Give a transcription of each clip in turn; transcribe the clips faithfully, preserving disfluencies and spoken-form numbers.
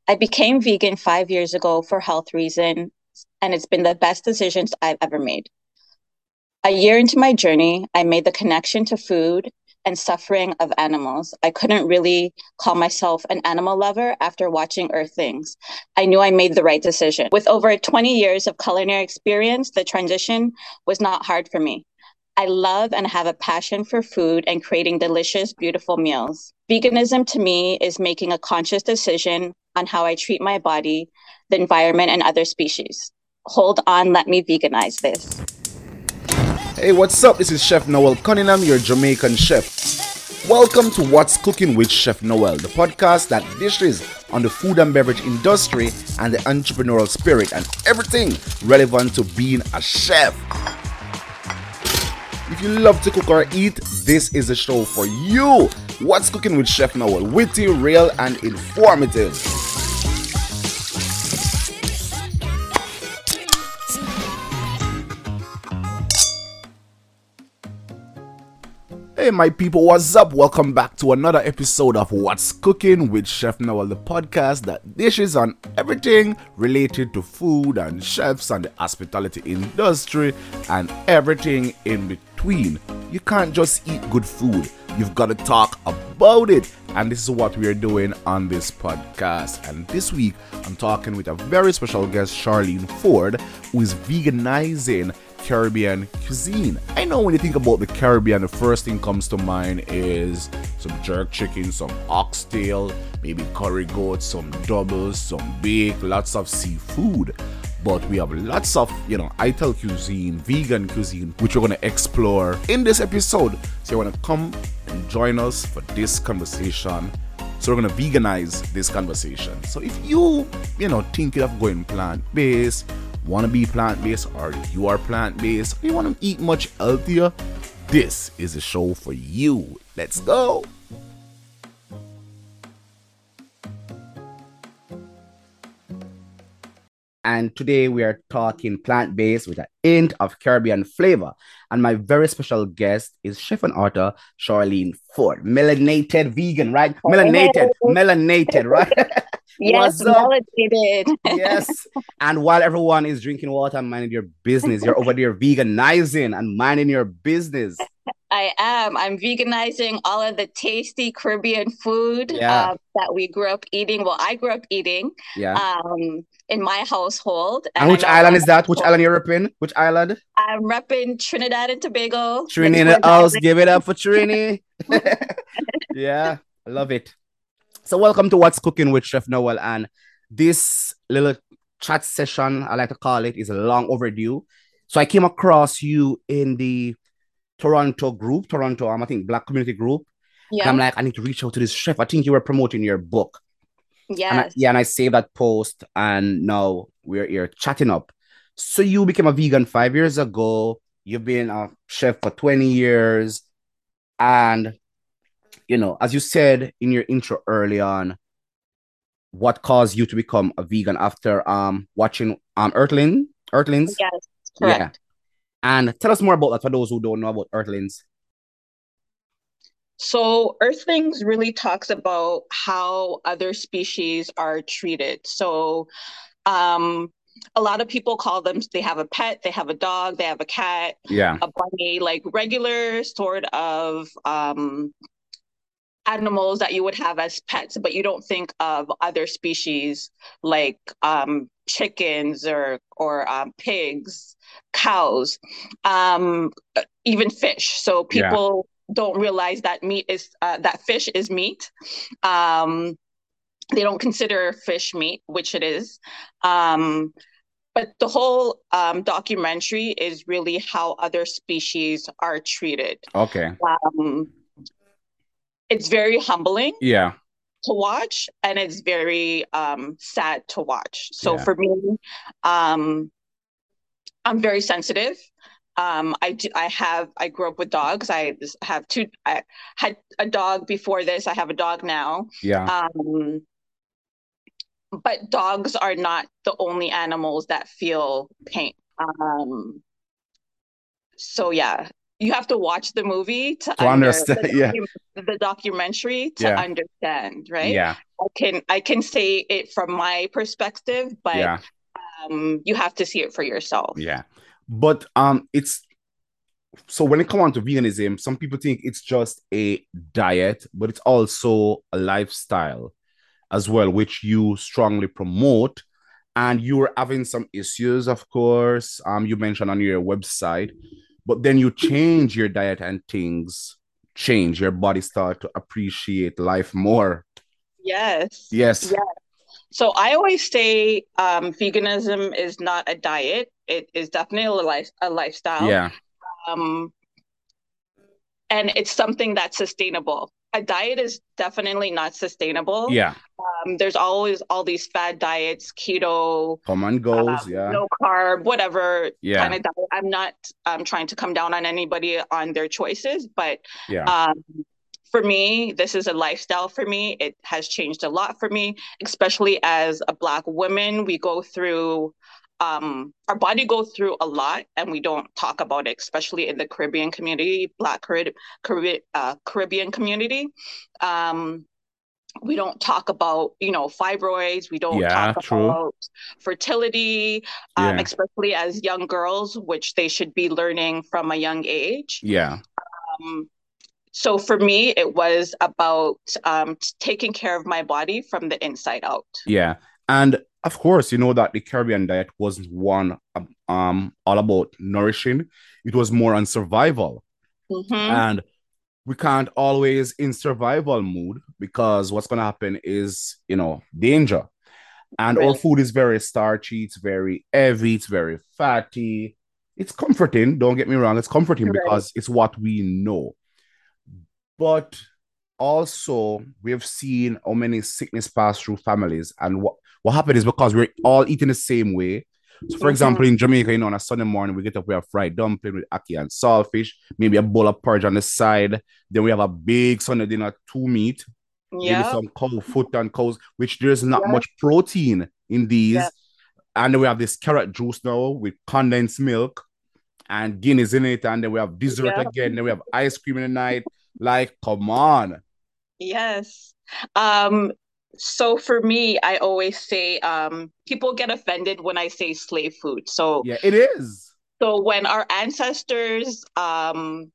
I became vegan five years ago for health reasons, and it's been the best decisions I've ever made. A year into my journey, I made the connection to food and suffering of animals. I couldn't really call myself an animal lover after watching Earthlings. I knew I made the right decision. With over twenty years of culinary experience, the transition was not hard for me. I love and have a passion for food and creating delicious, beautiful meals. Veganism to me is making a conscious decision on how I treat my body, the environment, and other species. Hold on, let me veganize this. Hey, what's up? This is Chef Noel Cunningham, your Jamaican chef. Welcome to What's Cooking with Chef Noel, the podcast that dishes on the food and beverage industry and the entrepreneurial spirit and everything relevant to being a chef. If you love to cook or eat, this is the show for you. What's Cooking with Chef Noel? Witty, real, and informative. Hey my people, what's up? Welcome back to another episode of What's Cooking with Chef Noel, the podcast that dishes on everything related to food and chefs and the hospitality industry and everything in between. You can't just eat good food, you've got to talk about it. And this is what we are doing on this podcast. And this week, I'm talking with a very special guest, Charlene Ford, who is veganizing Caribbean cuisine. I know when you think about the Caribbean, the first thing comes to mind is some jerk chicken, some oxtail, maybe curry goat, some doubles, some bake, lots of seafood. But we have lots of, you know, I T L cuisine, vegan cuisine, which we're going to explore in this episode. So you want to come and join us for this conversation. So we're going to veganize this conversation. So if you, you know, thinking of going plant-based, want to be plant-based, or you are plant-based, or you want to eat much healthier, this is a show for you. Let's go. And today we are talking plant-based with a hint of Caribbean flavor. And my very special guest is chef and author Charlene Ford. Melanated vegan, right? Melanated, melanated, right? Yes, What's up? validated. Yes. And while everyone is drinking water and minding your business, you're over there veganizing and minding your business. I am. I'm veganizing all of the tasty Caribbean food Yeah. um, that we grew up eating. Well, I grew up eating Yeah. um, in my household. And And I which know a lot island is of that? Which people. island you're repping? Which island? I'm repping Trinidad and Tobago, the Trini in the Twin house. Give it Islands. up for Trini. Yeah. I love it. So welcome to What's Cooking with Chef Noel. And this little chat session, I like to call it, is long overdue. So I came across you in the Toronto group, Toronto, um, I think Black community group. And I'm Yeah. like, I need to reach out to this chef. I think you were promoting your book. And I, Yes. yeah, and I saved that post and now we're here chatting up. So you became a vegan five years ago. You've been a chef for twenty years. And, you know, as you said in your intro early on, what caused you to become a vegan after um watching um Earthling, Earthlings? Yes. Yeah. Correct. And tell us more about that for those who don't know about Earthlings. So Earthlings really talks about how other species are treated. So um, a lot of people call them, they have a pet, they have a dog, they have a cat, Yeah. a bunny, like regular sort of um, animals that you would have as pets, but you don't think of other species like um, chickens or or um, pigs, cows, um, even fish. So Yeah. people don't realize that meat is uh, that fish is meat. Um, they don't consider fish meat, which it is. Um, but the whole um, documentary is really how other species are treated. Okay. Um, it's very humbling Yeah. to watch and it's very um, sad to watch. So Yeah. for me, um, I'm very sensitive. Um, I do, I have I grew up with dogs. I have two. I had a dog before this. I have a dog now. Yeah. Um, but dogs are not the only animals that feel pain. Um, so yeah, you have to watch the movie to To under understand, the, yeah, docu- the documentary to yeah, understand, right? yeah, I can I can say it from my perspective, but yeah, um, you have to see it for yourself. yeah. But um, it's so when it comes on to veganism, some people think it's just a diet, but it's also a lifestyle as well, which you strongly promote. And you were having some issues, of course. Um, you mentioned on your website, but then you change your diet and things change. Your body start to appreciate life more. Yes. Yes. Yeah. So I always say um, veganism is not a diet. It is definitely a life a lifestyle. Yeah. Um, and it's something that's sustainable. A diet is definitely not sustainable. Yeah. Um, there's always all these fad diets, keto, Come and goes. um, Yeah. no carb, whatever kind Yeah. of diet. I'm not um, trying to come down on anybody on their choices, but Yeah. um, for me, this is a lifestyle for me. It has changed a lot for me, especially as a Black woman. We go through, um, our body goes through a lot and we don't talk about it, especially in the Caribbean community, Black Carib- Carib- uh, Caribbean community. Um, we don't talk about, you know, fibroids. We don't talk Yeah. True. about fertility, um, Yeah. especially as young girls, which they should be learning from a young age. Yeah. Um, so for me, it was about um, taking care of my body from the inside out. Yeah. And of course, you know that the Caribbean diet wasn't one um um, all about nourishing. It was more on survival. Mm-hmm. And we can't always in survival mood because what's going to happen is, you know, danger. And our Right. food is very starchy, it's very heavy, it's very fatty. It's comforting, don't get me wrong, it's comforting Right. because it's what we know. But also, we have seen how many sickness pass through families. And what, what happened is because we're all eating the same way. So, for Mm-hmm. example, in Jamaica, you know, on a Sunday morning, we get up, we have fried dumpling with ackee and saltfish, maybe a bowl of porridge on the side. Then we have a big Sunday dinner, two meat, maybe Yeah. some cow foot and cows, which there's not Yeah. much protein in Yeah. these. And then we have this carrot juice now with condensed milk and Guinness in it. And then we have dessert Yeah. again. Then we have ice cream in the night. Like, come on. Yes. Um, so for me, I always say um, people get offended when I say slave food. So Yeah, it is. so when our ancestors um,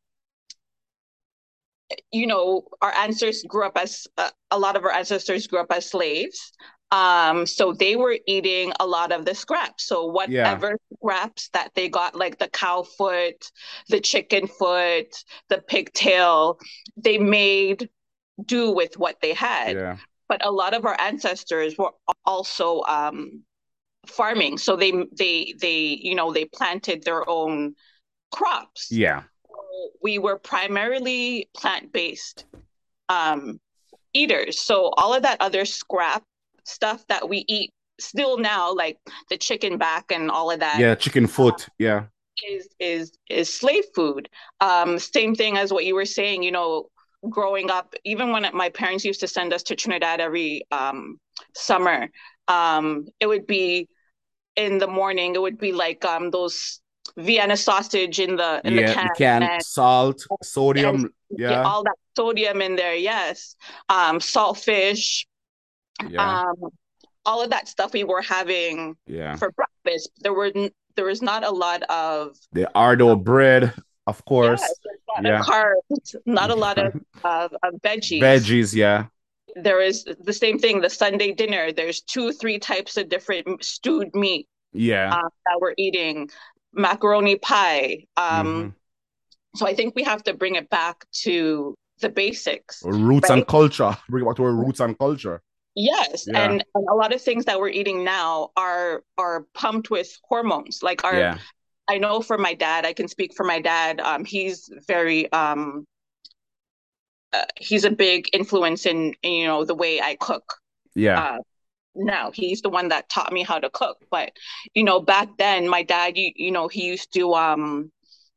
you know, our ancestors grew up as uh, a lot of our ancestors grew up as slaves. Um, so they were eating a lot of the scraps. So Yeah, whatever scraps that they got, like the cow foot, the chicken foot, the pigtail, they made do with what they had. yeah, But a lot of our ancestors were also um, farming. So they they they you know they planted their own crops. yeah, We were primarily plant-based um, eaters. So all of that other scrap stuff that we eat still now, like the chicken back and all of that, yeah. Chicken foot. Yeah, is is is slave food. Um, same thing as what you were saying. You know, growing up, even when my parents used to send us to Trinidad every um, summer, um, it would be in the morning. It would be like um, those Vienna sausage in the in the yeah. can The can and salt, and sodium. get Yeah, all that sodium in there. Yes, um, saltfish, yeah, um, all of that stuff we were having yeah. for breakfast. There were there was not a lot of The Ardo bread, of yes, course. there's a lot of Yeah, carbs, not a lot of of, of veggies. veggies. Yeah, There is the same thing. The Sunday dinner. There's two, three types of different stewed meat yeah. um, that we're eating. Macaroni pie. Mm-hmm. Um, so I think we have to bring it back to the basics, Roots and right? culture. Bring it back to our roots and culture. Yes, Yeah, and, and a lot of things that we're eating now are are pumped with hormones. Like our, yeah, I know for my dad, I can speak for my dad. Um, he's very um, uh, he's a big influence in, in you know the way I cook. yeah, Uh, now he's the one that taught me how to cook. But you know, back then, my dad, you you know, he used to um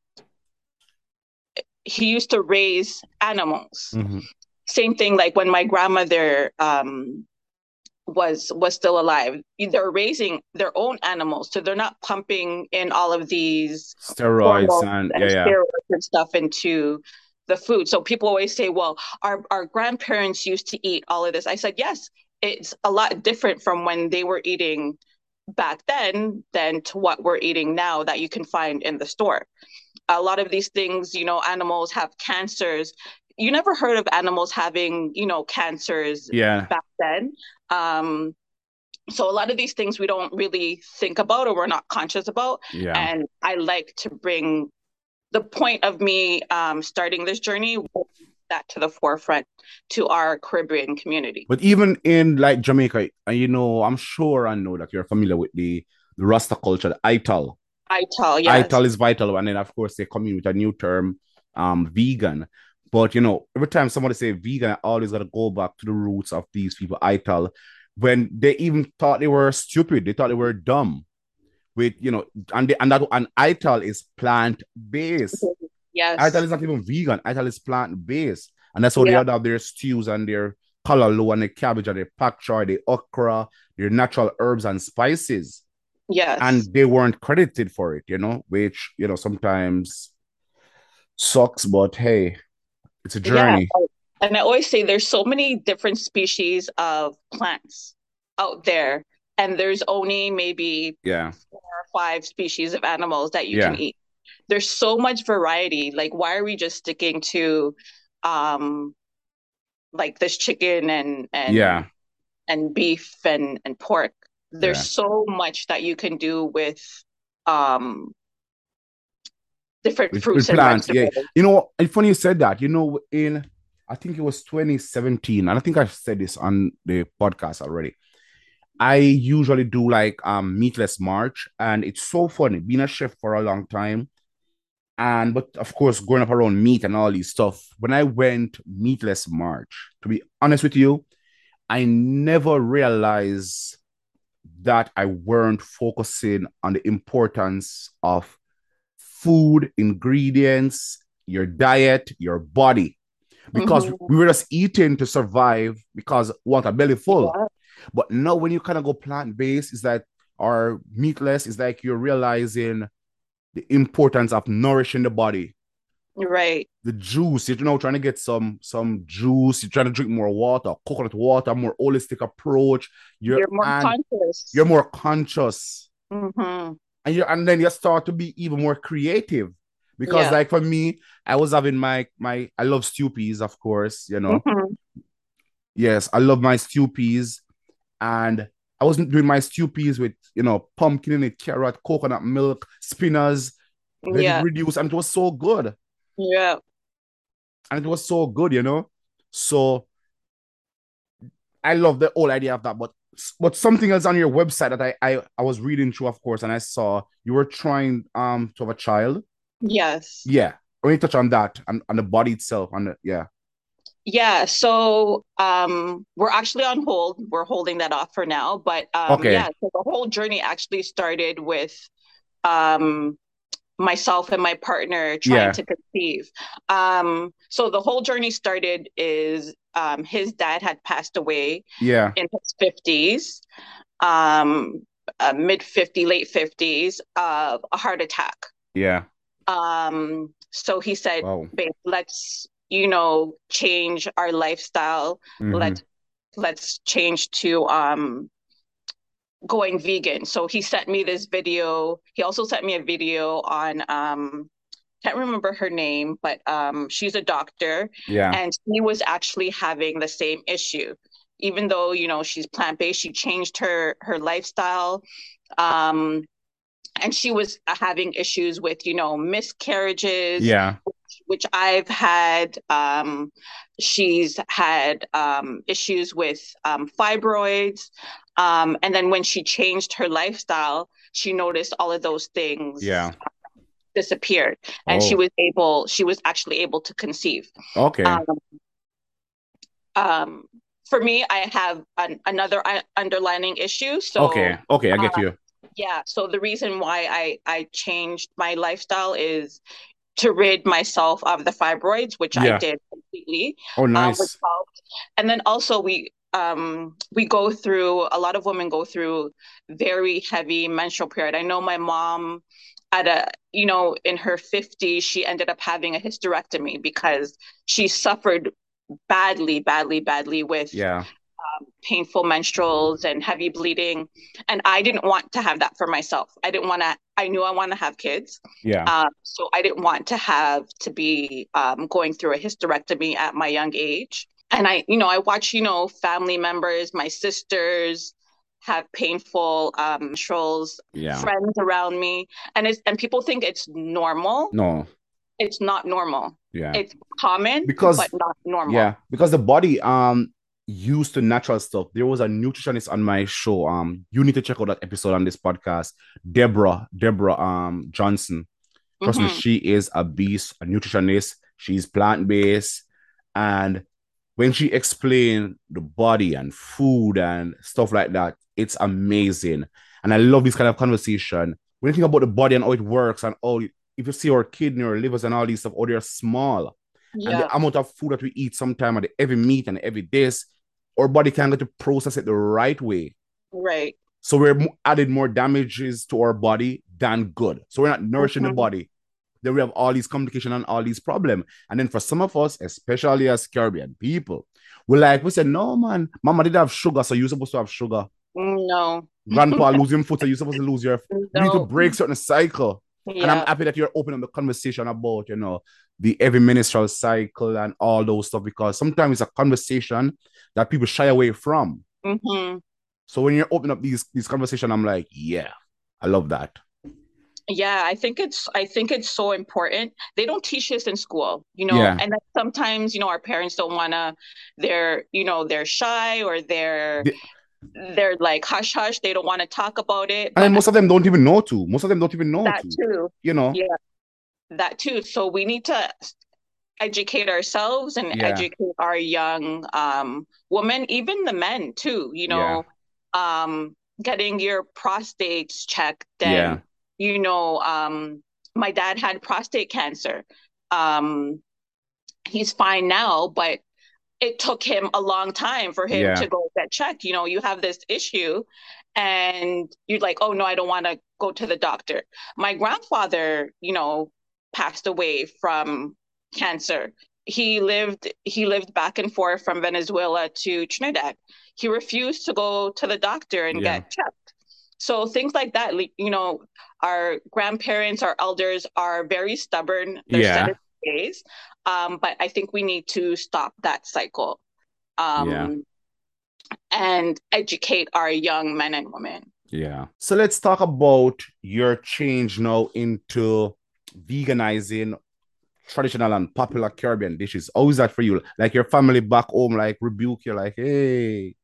he used to raise animals. mm-hmm. Same thing like when my grandmother um was was still alive. They're raising their own animals, so they're not pumping in all of these Steroids hormones and yeah, and yeah, steroids and stuff into the food. So people always say, well, our, our grandparents used to eat all of this. I said, yes, it's a lot different from when they were eating back then than to what we're eating now that you can find in the store. A lot of these things, you know, animals have cancers. You never heard of animals having, you know, cancers yeah, back then. Um, so a lot of these things we don't really think about or we're not conscious about. yeah. And I like to bring the point of me um, starting this journey that to the forefront to our Caribbean community. But even in like Jamaica, and you know, I'm sure I know that you're familiar with the the Rasta culture, the Ital. I tell, yes. Ital is vital, and then of course they come in with a new term, um, vegan. But you know, every time somebody say vegan, I always gotta go back to the roots of these people, Ital, when they even thought they were stupid, they thought they were dumb. With you know, and they, and that and Ital is plant based. Ital Yes. is not even vegan. Ital is plant based, and that's how they Yeah. have their stews and their callaloo and their cabbage and their pak choi, their okra, their natural herbs and spices, Yes. and they weren't credited for it, you know, which you know sometimes sucks, but hey, it's a Yeah. journey. And I always say there's so many different species of plants out there, and there's only maybe Yeah, four or five species of animals that you can yeah, eat. There's so much variety. Like, why are we just sticking to um like this chicken and and yeah, and beef and and pork? There's yeah. so much that you can do with um different With, with fruits and plants, yeah. vegetables. You know, it's funny you said that. You know, in I think it was twenty seventeen, and I think I've said this on the podcast already. I usually do like um meatless March, and it's so funny being a chef for a long time. And but of course, growing up around meat and all these stuff, when I went meatless March, to be honest with you, I never realized that I weren't focusing on the importance of food, ingredients, your diet, your body, because Mm-hmm. we were just eating to survive because we want a belly full. Yeah. But now when you kind of go plant based, is that or meatless, is like you're realizing the importance of nourishing the body. Right. The juice, you're you know trying to get some some juice, you're trying to drink more water, coconut water, more holistic approach. You're You're more and you're conscious. more conscious. Mm-hmm. And you and then you start to be even more creative. Because Yeah. like for me, I was having my my I love stew peas, of course, you know. Mm-hmm. Yes, I love my stew peas. And I wasn't doing my stew peas with, you know, pumpkin in it, carrot, coconut milk, spinners, let it Yeah. reduce, and it was so good. Yeah. And it was so good, you know. So I love the whole idea of that. But but something else on your website that I I, I was reading through, of course, and I saw you were trying um to have a child. Yes. Yeah. When you touch on that and, and the body itself, and the, yeah. Yeah. So um we're actually on hold. We're holding that off for now. But um Okay. yeah, so the whole journey actually started with um myself and my partner trying Yeah. to conceive. Um, so the whole journey started is um, his dad had passed away Yeah. in his fifties, um, uh, mid fifty, late fifties, of a heart attack. Yeah. Um, so he said, Wow. babe, let's, you know, change our lifestyle. Mm-hmm. Let's let's change to um going vegan. So he sent me this video. He also sent me a video on um can't remember her name, but um she's a doctor Yeah. and she was actually having the same issue. Even though, you know, she's plant-based, she changed her her lifestyle. Um and she was having issues with, you know, miscarriages, Yeah. which I've had. Um, she's had um, issues with um, fibroids. Um, and then when she changed her lifestyle, she noticed all of those things Yeah. disappeared. And she Oh. was able, she was actually able to conceive. Okay. Um, um, for me, I have an, another underlining issue. So, Okay. Okay. I uh, get you. yeah, so the reason why I, I changed my lifestyle is to rid myself of the fibroids, which I Yeah. did completely, Oh, um, which nice. helped. And then also we um, we go through, a lot of women go through very heavy menstrual period. I know my mom at a, you know, in her fifties, she ended up having a hysterectomy because she suffered badly, badly, badly with Yeah. painful menstruals and heavy bleeding. And I didn't want to have that for myself. I didn't want to, I knew I want to have kids. Yeah. Um, so I didn't want to have to be um, going through a hysterectomy at my young age. And I, you know, I watch, you know, family members, my sisters have painful um, menstruals, Yeah. friends around me. And it's, and people think it's normal. No. It's not normal. Yeah. It's common, Because but not normal. yeah, because the body um used to natural stuff. There was a nutritionist on my show. Um, you need to check out that episode on this podcast. Deborah, Deborah um Johnson. Trust me, Mm-hmm. she is a beast, a nutritionist. She's plant-based. And when she explained the body and food and stuff like that, it's amazing. And I love this kind of conversation. When you think about the body and how it works and all, if you see our kidney or livers and all these stuff, oh, they're small. And Yeah. the amount of food that we eat sometimes, and every meat and every this, our body can't get to process it the right way. Right. So we're adding more damages to our body than good. So we're not nourishing Mhm. the body. Then we have all these complications and all these problems. And then for some of us, especially as Caribbean people, we're like, we said, no, man, mama didn't have sugar, so you're supposed to have sugar. No. Grandpa losing foot, so you're supposed to lose your. We need to No. break certain cycle. And I'm Yeah. happy that you're opening the conversation about, you know, the every menstrual cycle and all those stuff, because sometimes it's a conversation that people shy away from. hmm So when you're opening up these these conversations, I'm like, yeah, I love that. Yeah, I think it's I think it's so important. They don't teach this in school, you know, Yeah. and then sometimes, you know, our parents don't wanna, they're, you know, they're shy or they're The- they're like hush hush, they don't want to talk about it. and then But most of them don't even know to. Most of them don't even know that to, too, you know? yeah, that too. So we need to educate ourselves and Yeah. educate our young um women, even the men too, you Yeah. know, um, getting your prostates checked Yeah. and you know, um, my dad had prostate cancer. Um, he's fine now, but it took him a long time for him Yeah. to go get checked. You know, you have this issue and you're like, oh no, I don't want to go to the doctor. My grandfather, you know, passed away from cancer. He lived he lived back and forth from Venezuela to Trinidad. He refused to go to the doctor and Yeah. get checked. So things like that, like, you know, our grandparents, our elders are very stubborn. They're set Yeah. in their ways. Um, but I think we need to stop that cycle um, Yeah. and educate our young men and women. Yeah. So let's talk about your change now into veganizing traditional and popular Caribbean dishes. How is that for you? Like your family back home, like rebuke you, like, hey.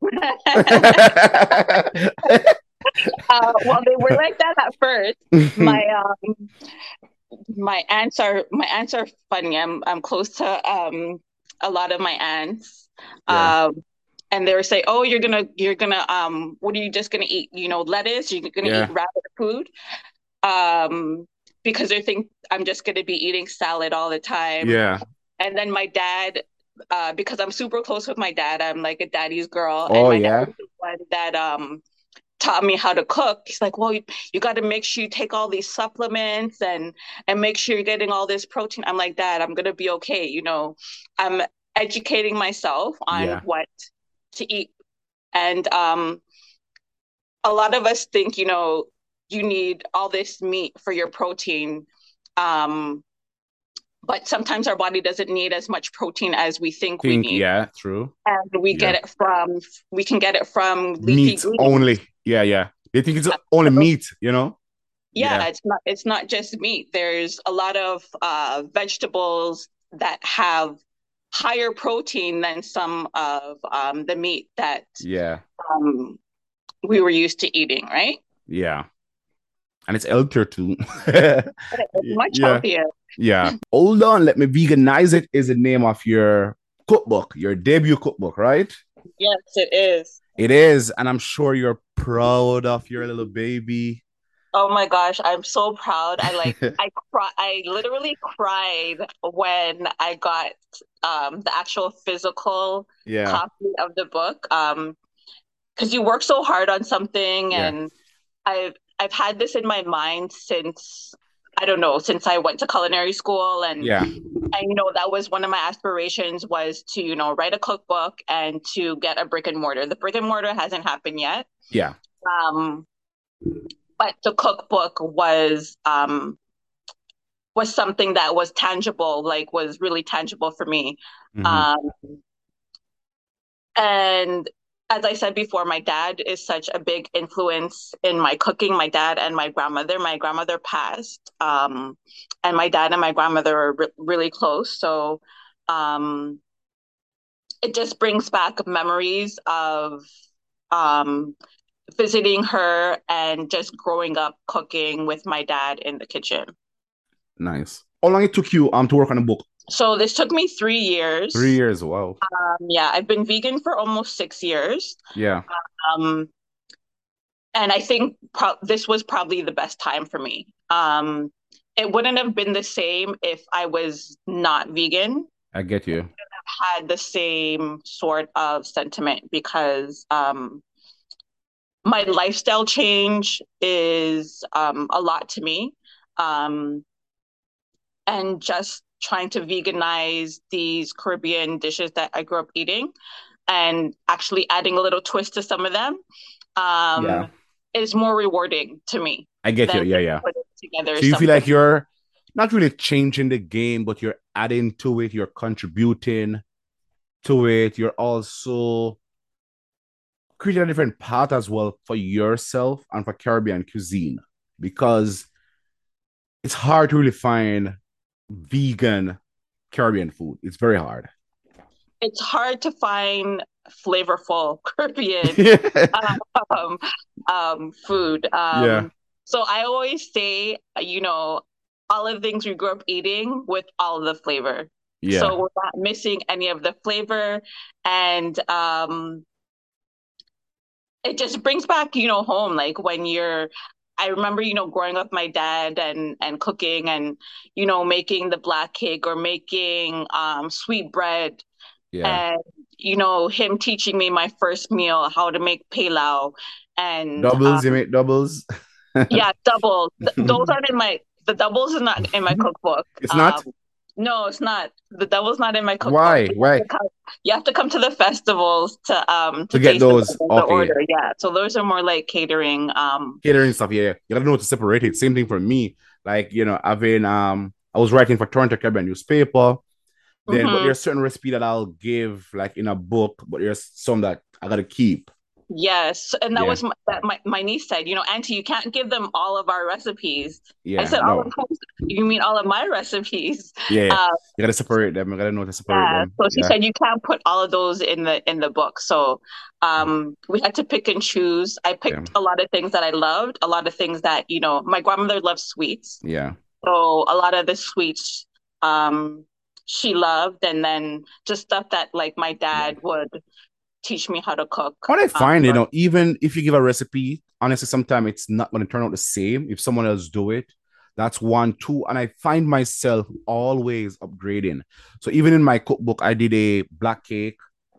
Uh, well, they were like that at first. My um, my aunts are my aunts are funny. I'm I'm close to um a lot of my aunts. Yeah. Um, and they were saying, "Oh, you're gonna you're gonna um, what are you just gonna eat? You know, lettuce? You're gonna Yeah. eat rabbit food?" Um, because they think I'm just gonna be eating salad all the time. Yeah. And then my dad, uh, because I'm super close with my dad, I'm like a daddy's girl. Oh, and my yeah. dad was the one that um taught me how to cook. He's like, well, you, you got to make sure you take all these supplements and and make sure you're getting all this protein. I'm like, Dad, I'm gonna be okay. You know, I'm educating myself on Yeah. what to eat. And um, a lot of us think, you know, you need all this meat for your protein. Um, but sometimes our body doesn't need as much protein as we think, we Think, need. yeah, true. And we get Yeah. it from, we can get it from leafy Meat greens. only. Yeah, yeah. They think it's only meat, you know? Yeah, Yeah. it's not it's not just meat. There's a lot of uh, vegetables that have higher protein than some of um, the meat that Yeah. um, we were used to eating, right? Yeah. And it's healthier too. It's much Yeah. healthier. Yeah. Hold on. Let me veganize it is the name of your cookbook, your debut cookbook, right? Yes, it is. It is. And I'm sure you're proud of your little baby. Oh my gosh, I'm so proud. I like I cry I literally cried when I got um the actual physical Yeah, copy of the book. Um, because you work so hard on something, yeah, and I've I've had this in my mind since I don't know, since I went to culinary school, and yeah, I you know that was one of my aspirations was to, you know, write a cookbook and to get a brick and mortar. The brick and mortar hasn't happened yet. yeah. Um, but the cookbook was um was something that was tangible, like was really tangible for me. Hmm. Um, and as I said before, my dad is such a big influence in my cooking. My dad and my grandmother. My grandmother passed, um, and my dad and my grandmother are re- really close. So um, it just brings back memories of um, visiting her and just growing up cooking with my dad in the kitchen. Nice. How long it took you um to work on the book? So this took me three Three years. years. Wow. Um, yeah, I've been vegan for almost six years. Yeah, Um, and I think pro- this was probably the best time for me. Um, it wouldn't have been the same if I was not vegan. I get you. Had the same sort of sentiment because um, my lifestyle change is um, a lot to me. Um, and just trying to veganize these Caribbean dishes that I grew up eating and actually adding a little twist to some of them Yeah, um, is more rewarding to me I get you. than Yeah, just yeah. putting together So you feel something. like you're not really changing the game, but you're adding to it, you're contributing to it, you're also creating a different path as well for yourself and for Caribbean cuisine because it's hard to really find vegan Caribbean food. It's very hard. It's hard to find flavorful Caribbean um, um, food. Yeah, Um, so I always say, you know, all of the things we grew up eating with all of the flavor. yeah, So we're not missing any of the flavor. And um, it just brings back, you know, home. Like when you're, I remember, you know, growing up, my dad and and cooking and, you know, making the black cake or making um, sweet bread yeah. and you know him teaching me my first meal how to make pilau and Doubles, you um make doubles. yeah, doubles. Th- those aren't in my the doubles is not in my cookbook. It's um not? no, it's not. The doubles not in my cookbook. Why? You have Why? to come, you have to come to the festivals to um To to get taste the, those, the okay, order. Yeah, so those are more like catering. um catering stuff, yeah, yeah. You gotta know to separate it. Same thing for me. Like, you know, having um I was writing for Toronto Caribbean newspaper, then but mhm. there's certain recipe that I'll give like in a book, but there's some that I gotta keep. Yes, and that Yeah, was my, that my, my niece said, you know, Auntie, you can't give them all of our recipes. I yeah, said, all of no. whose? You mean all of my recipes? Yeah, yeah. Uh, You gotta separate them. You gotta know to separate yeah. them. So she Yeah. said you can't put all of those in the in the book. So um, we had to pick and choose. I Yeah. picked a lot of things that I loved, a lot of things that, you know, my grandmother loves sweets. Yeah. So a lot of the sweets um, she loved, and then just stuff that like my Yeah. dad would teach me how to cook. What I Um, find, you know, even if you give a recipe, honestly, sometimes it's not going to turn out the same if someone else do it. That's one, two, and I find myself always upgrading. So even in my cookbook, I did a black cake,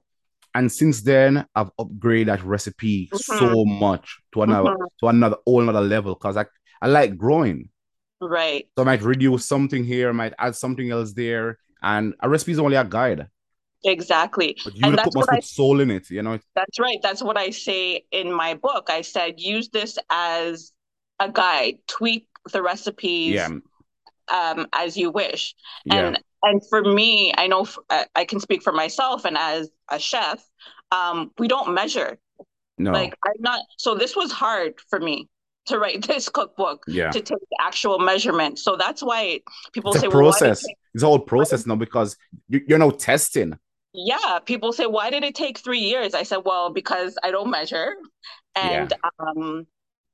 and since then I've upgraded that recipe mhm, so much to another mhm. to another whole another level because I I like growing. Right. So I might reduce something here, I might add something else there, and a recipe is only a guide. Exactly. But you, And the cook, that's must what I put soul in it. You know. that's right. That's what I say in my book. I said use this as a guide, tweak the recipes Yeah. um, as you wish. Yeah. And and for me, I know f- I I can speak for myself and as a chef, um, we don't measure. No. Like I'm not, so this was hard for me to write this cookbook, Yeah. to take the actual measurement. So that's why people It's a say, well, why did process. it It's a whole why process now because you- you're now testing. yeah, people say, why did it take three years? I said, well, because I don't measure. Yeah. And um,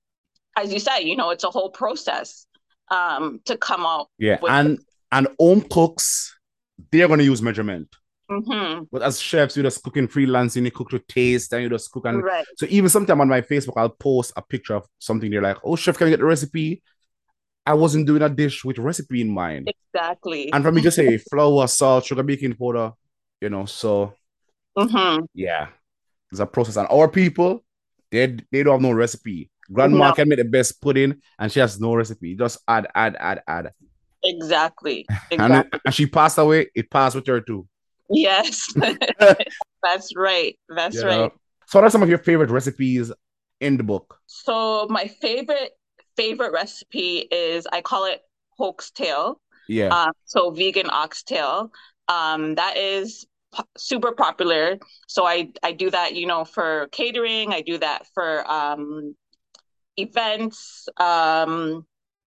as you said, you know, it's a whole process um, to come out Yeah. with. And and home cooks, they're gonna use measurement. Mm-hmm. But as chefs, you just cooking freelancing, you cook to taste, and you just cook. And Right. so even sometime on my Facebook, I'll post a picture of something. They're like, "Oh, chef, can I get the recipe?" I wasn't doing a dish with recipe in mind. Exactly. And for me to say flour, salt, sugar, baking powder, you know, so Mm-hmm. yeah, it's a process. And our people, they they don't have no recipe. Grandma No, can make the best pudding, and she has no recipe. Just add, add, add, add. exactly. And it, Exactly. and she passed away. It passed with her too. Yes. That's right. That's You right. know. So, what are some of your favorite recipes in the book? So my favorite favorite recipe is I call it hoaxtail. Yeah, Um, so vegan oxtail. Um, that is po super popular. So I I do that, you know, for catering. I do that for um, events. Um,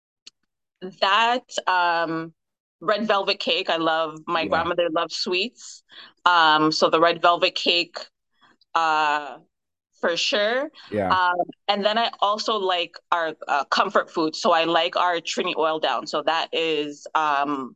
that um, red velvet cake. I love. My yeah, grandmother loves sweets. Um, so the red velvet cake. Uh, for sure. yeah. Um, and then I also like our uh, comfort food. So I like our Trini oil down. So that is, um,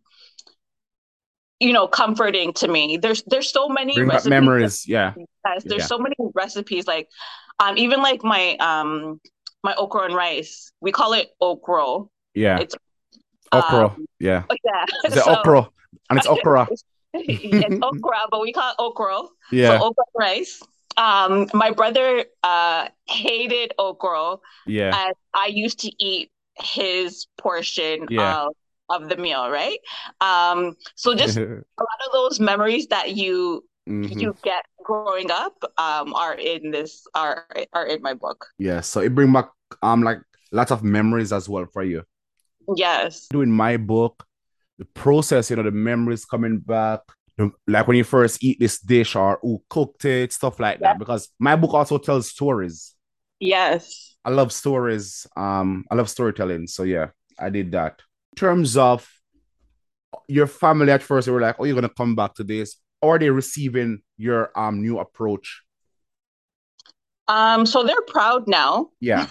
you know, comforting to me. There's there's so many Bring back recipes. memories. Yeah, That, there's yeah, so many recipes. Like, um, even like my um my okra and rice. We call it okra. yeah. It's um Okra. Yeah. oh, yeah. Is it So okra? And it's okra. it's okra, but we call it okra. So Yeah, okra rice. Um, my brother uh hated okra, yeah, and I used to eat his portion yeah. of of the meal, right? Um, so just a lot of those memories that you hmm you get growing up um are in this are are in my book. Yeah. So it bring back um like lots of memories as well for you. Yes. Doing my book, the process, you know, the memories coming back, the- like when you first eat this dish or who cooked it, stuff like Yeah. that. Because my book also tells stories. Yes. I love stories. Um, I love storytelling. So yeah, I did that. In terms of your family at first, they were like, "Oh, you're gonna come back to this," or are they receiving your um new approach? Um, so they're proud now. Yeah,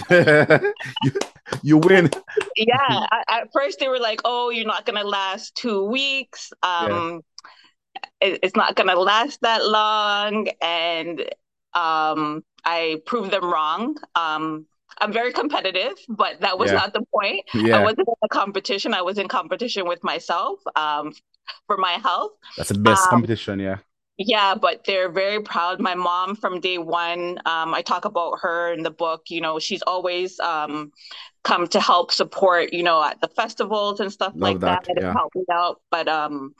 you, you win. Yeah, at, at first they were like, "Oh, you're not gonna last two weeks. Yeah, Um, it, it's not gonna last that long," and um, I proved them wrong. Um, I'm very competitive, but that was yeah, not the point. I yeah. wasn't in a competition. I was in competition with myself, um, for my health. That's the best Um, competition. Yeah, yeah, but they're very proud. My mom from day one, um, I talk about her in the book. You know, she's always um, come to help support, you know, at the festivals and stuff love like that that. and Yeah, help me out. But um,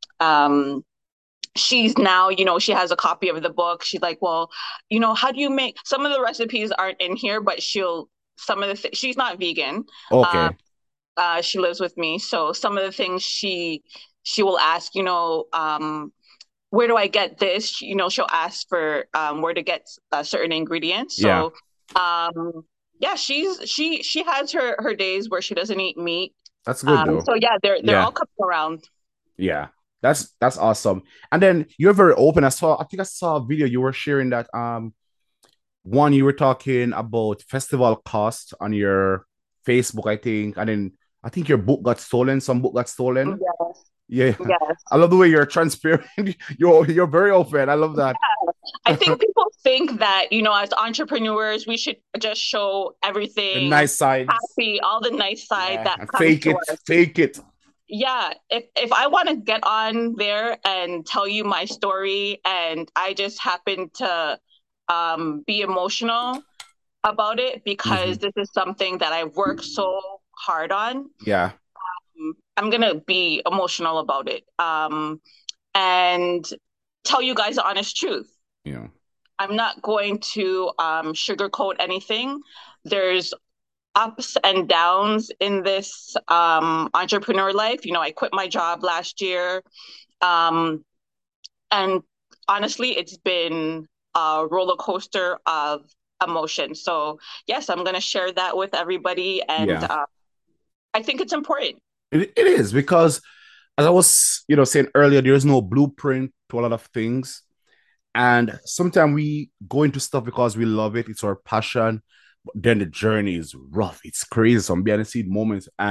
um, she's now, you know, she has a copy of the book. She's like, well, you know, how do you make some of the recipes aren't in here, but she'll some of the th- she's not vegan. Um, okay. uh, she lives with me, so some of the things she she will ask, you know, um, where do I get this? You know, she'll ask for um, where to get uh, certain ingredients. Yeah, So, um, yeah, she's she she has her her days where she doesn't eat meat. that's good Um, though. so yeah, they're they're Yeah, all coming around. yeah. That's that's awesome. And then you're very open. I saw. I think I saw a video you were sharing that um one you were talking about festival cost on your Facebook, I think, and then I think your book got stolen. Some book got stolen. Yes, Yeah, yes. I love the way you're transparent. you're you're very open. I love that. I think people think that, you know, as entrepreneurs, we should just show The everything nice sides. happy, all the nice side Yeah, that and comes fake to it, us. fake it. Yeah, if if I want to get on there and tell you my story and I just happen to um, be emotional about it because hmm this is something that I've worked so hard on, Yeah, um, I'm gonna be emotional about it, um, and tell you guys the honest truth. you know, I'm not going to um, sugarcoat anything. There's ups and downs in this um, entrepreneur life. You know, I quit my job last year. Um, and honestly, it's been a roller coaster of emotion. So, yes, I'm going to share that with everybody. And yeah. uh, I think it's important. It, it is because as I was, you know, saying earlier, there is no blueprint to a lot of things. And sometimes we go into stuff because we love it, it's our passion, but then the journey is rough, it's crazy, some behind the scene moments. And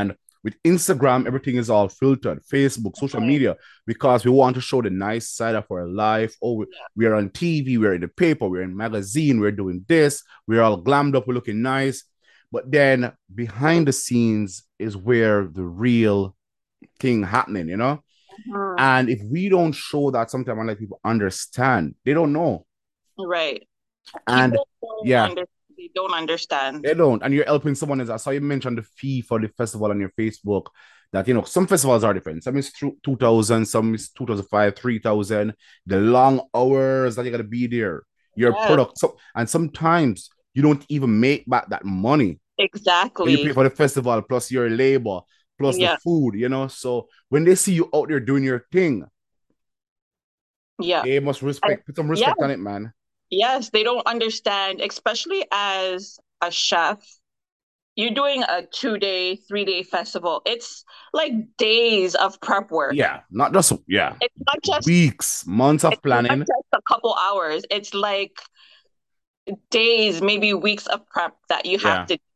With Instagram, everything is all filtered, Facebook, social Right. media, because we want to show the nice side of our life. Oh, we, Yeah. we are on T V, we're in the paper, we're in magazine, we're doing this, we're all glammed up, we're looking nice. But then behind the scenes is where the real thing happening, you know? Mhm. And if we don't show that, sometimes I let people understand, they don't know. Right. And People don't yeah, under they don't understand. they don't. And you're helping someone else. I saw you mention the fee for the festival on your Facebook. That, you know, some festivals are different. Some is two thousand, some is two thousand five, three thousand. The long hours that you got to be there, your Yes, product. So, and sometimes you don't even make back that money that you pay exactly. for the festival, plus your labor, plus the Yeah, food, you know. So when they see you out there doing your thing, yeah. they must And respect, put some yeah, respect on it, man. yes, they don't understand, especially as a chef. You're doing a two day, three day festival. It's like days of prep work. Yeah, not just, yeah, It's not just weeks, months of it's not planning. just a couple hours. It's like days, maybe weeks of prep that you have Yeah, to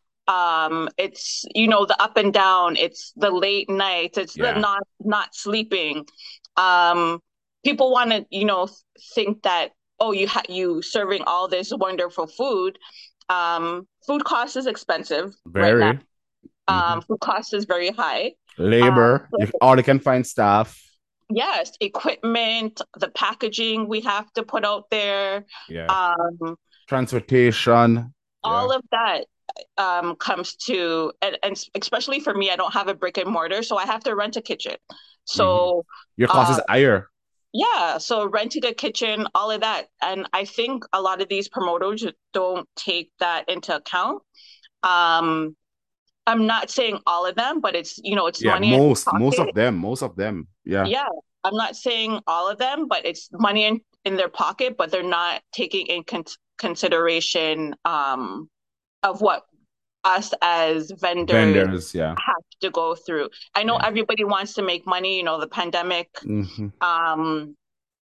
um it's you know the up and down, it's the late nights, it's the yeah. not not sleeping. um People want to you know think that, oh, you ha- you serving all this wonderful food. um food cost is expensive right now. Very. um Mhm. food cost is very high. um Labor, so you, or they can find staff. yes, equipment, the packaging we have to put out there, Yeah. um Transportation. Yeah. all of that um, comes to, and, and especially for me, I don't have a brick and mortar, so I have to rent a kitchen. Mhm. So, Your cost uh, is higher. yeah, so renting a kitchen, all of that. And I think a lot of these promoters don't take that into account. Um, I'm not saying all of them, but it's, you know, it's Yeah, money in most, most of pocket. them, most of them. Yeah. Yeah, I'm not saying all of them, but it's money in, in their pocket, but they're not taking in con consideration um, of what us as vendors Vendors, yeah. have to go through. I know Yeah. everybody wants to make money, you know, the pandemic Hmm. um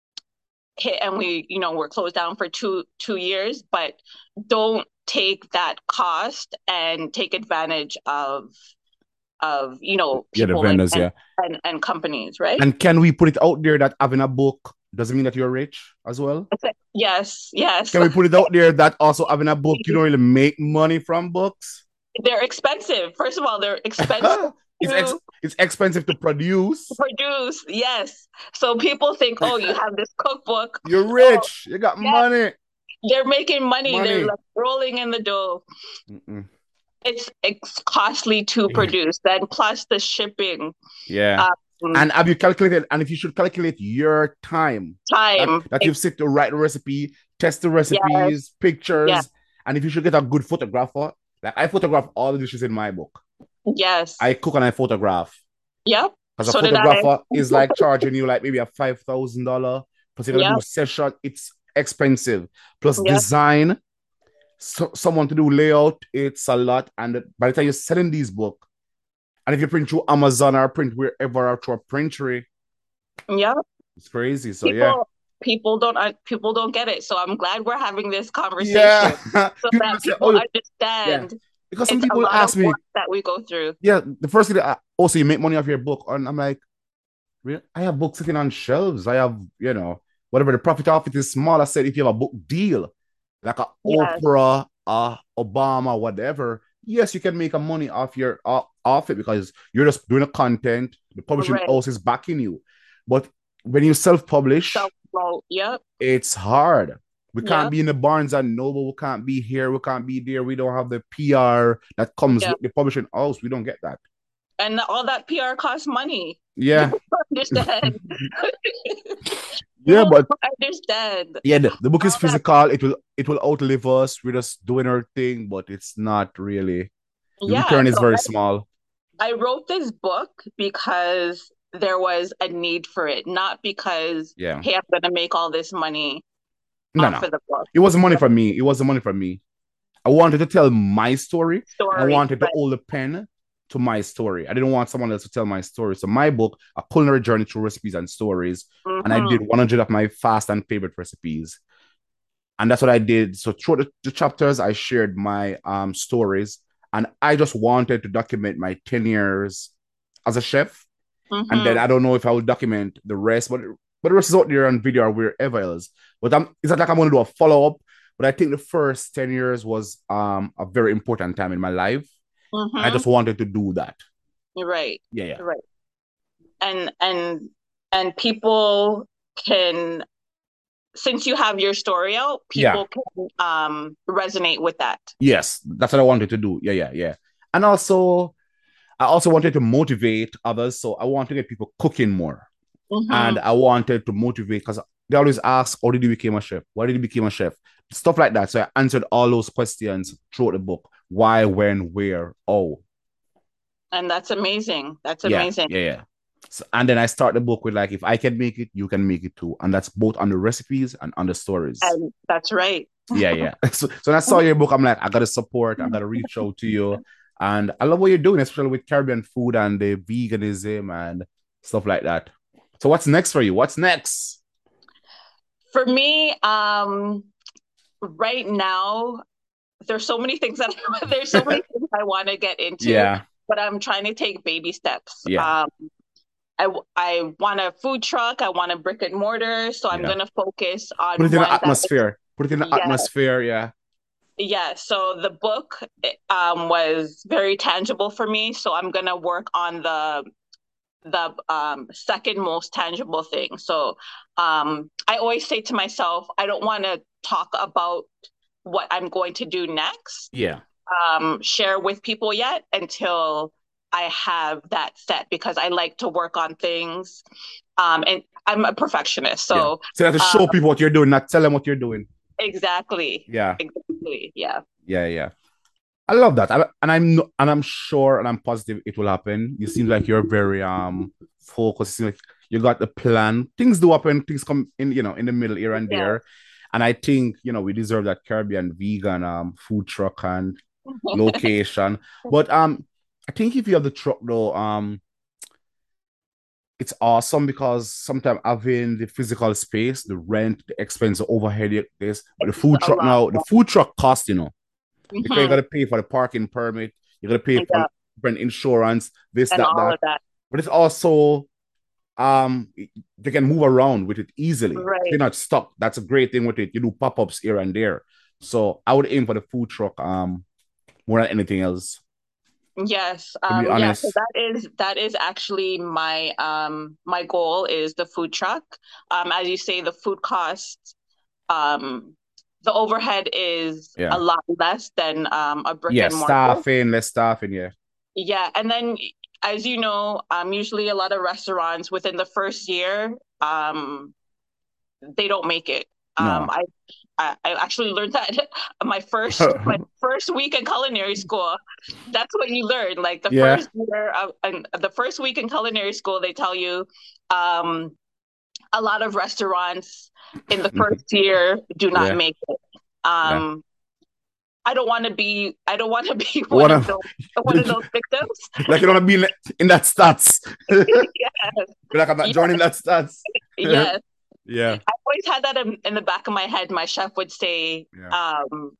hit and we, you know, we're closed down for two two years, but don't take that cost and take advantage of of, you know, Yeah, the people and vendors, and yeah. and, and companies, right? And can we put it out there that having a book doesn't mean that you're rich as well? Yes, yes. Can we put it out there that also having a book, you don't really make money from books? They're expensive. First of all, they're expensive it's ex- to it's expensive to produce. produce. Yes. So people think, oh, you have this cookbook. You're Oh, rich. You got yeah, money. they're making money. They're Money. like rolling in the dough. Mm-mm. It's it's costly to produce. Then plus the shipping, Yeah. um, And have you calculated? And if you should calculate your time that, time. that It, you've sit to write the recipe, test the yes, recipes, yeah, pictures, and if you should get a good photographer, like I photograph all the dishes in my book. yes, I cook and I photograph. yep. Because a So did I. photographer is like charging you like maybe a five thousand dollars. Plus you're gonna Yep, do session, it's expensive. Plus yep, design, so, someone to do layout, it's a lot. And by the time you're selling these books, and if you print through Amazon or print wherever or through a printery, yep. it's crazy. So yeah. People people don't uh, people don't get it. So I'm glad we're having this conversation Yeah. so People that just say, people oh, yeah. understand Because some it's a people lot of ask me, work that we go through. yeah, the first thing that, I, also you make money off your book. And I'm like, really? I have books sitting on shelves. I have, you know, whatever the profit off it is small. I said, if you have a book deal, like a Yes, Oprah, uh, Obama, whatever, yes, you can make a money off your uh, off it because you're just doing the content. The publishing right. house is backing you. But when you self-publish, Self flow. Yep, it's hard. We can't yep, be in the Barnes and Noble. We can't be here. We can't be there. We don't have the P R that comes yep. with the publishing house. We don't get that. And all that P R costs money. Yeah. People don't understand. Yeah, People but don't understand yeah, the, the book is all that. physical. It will it will outlive us. We're just doing our thing, but it's not really. The Yeah, return is so very small. I wrote this book because there was a need for it, not because, Yeah. hey, I'm gonna make all this money No, off no. of the book. It wasn't money Right? for me. It wasn't money for me. I wanted to tell my story and I Story, wanted to right? hold a pen to my story. I didn't want someone else to tell my story. So my book, A Culinary Journey Through Recipes and Stories, and I did Mm-hmm. one hundred of my fast and favorite recipes. And that's what I did. So through the, the chapters, I shared my um stories. And I just wanted to document my ten years as a chef. Mm-hmm. And then I don't know if I will document the rest, but but the rest is out there on video or wherever else. But I'm, it's not like I'm going to do a follow up. But I think the first ten years was um a very important time in my life. Mm-hmm. I just wanted to do that. Right. Yeah, yeah. Right. And and and people can, since you have your story out, people yeah. can um resonate with that. Yes, that's what I wanted to do. Yeah, yeah, yeah. And also, I also wanted to motivate others. So I want to get people cooking more. Mm-hmm. And I wanted to motivate, because they always ask, how did you become a chef? Why did you become a chef? Stuff like that. So I answered all those questions throughout the book. Why, when, where, oh. And that's amazing. That's yeah, amazing. Yeah, yeah. So, and then I start the book with like, if I can make it, you can make it too. And that's both on the recipes and on the stories. And that's right. yeah, yeah. So, so when I saw your book, I'm like, I got to support. I got to reach out to you. And I love what you're doing, especially with Caribbean food and the veganism and stuff like that. So what's next for you? What's next? For me, um, right now, there's so many things that there's so many things I want to get into. Yeah. But I'm trying to take baby steps. Yeah. Um, I I want a food truck. I want a brick and mortar. So I'm yeah. gonna focus on put it in the atmosphere. Put it in the yeah. atmosphere. Yeah. Yeah. So the book um, was very tangible for me. So I'm gonna work on the the um, second most tangible thing. So um, I always say to myself, I don't want to talk about what I'm going to do next. Yeah. Um, share with people yet until I have that set, because I like to work on things. Um, and I'm a perfectionist. So, yeah. so you have to show um, people what you're doing, not tell them what you're doing. Exactly. Yeah. Exactly. Yeah. Yeah. Yeah. I love that. I, and I'm and I'm sure and I'm positive it will happen. You seem like you're very um focused. You seem like you got the plan. Things do happen. Things come in, you know, in the middle here and yeah. there. And I think, you know, we deserve that Caribbean vegan um food truck and location. But um, I think if you have the truck though, um, it's awesome, because sometimes having the physical space, the rent, the expense, the overhead, this, but the food truck now, the food truck cost, you know. Mm-hmm. Because you got to pay for the parking permit, you got to pay yeah. for insurance, this, and that, all that. Of that. But it's also, um, they can move around with it easily. Right. They're not stuck. That's a great thing with it. You do pop-ups here and there. So I would aim for the food truck um more than anything else. Yes. Um, yeah, so that is that is actually my um my goal is the food truck. Um, as you say, the food costs, um the overhead is yeah. a lot less than um, a brick yeah, and mortar. staffing, less staffing, yeah. Yeah, and then as you know, um, usually a lot of restaurants within the first year, um, they don't make it. Um, no. I, I I actually learned that my first my first week in culinary school. That's what you learn. Like the yeah. first year of and the first week in culinary school, they tell you um, a lot of restaurants in the first year do not yeah. make it. Um, yeah. I don't want to be. I don't want to be one wanna, of those one of those victims. Like you don't want to be in that stats. yes. Like I'm not yes. joining that stats. yes. Yeah. I always had that in, in the back of my head. My chef would say, yeah. um,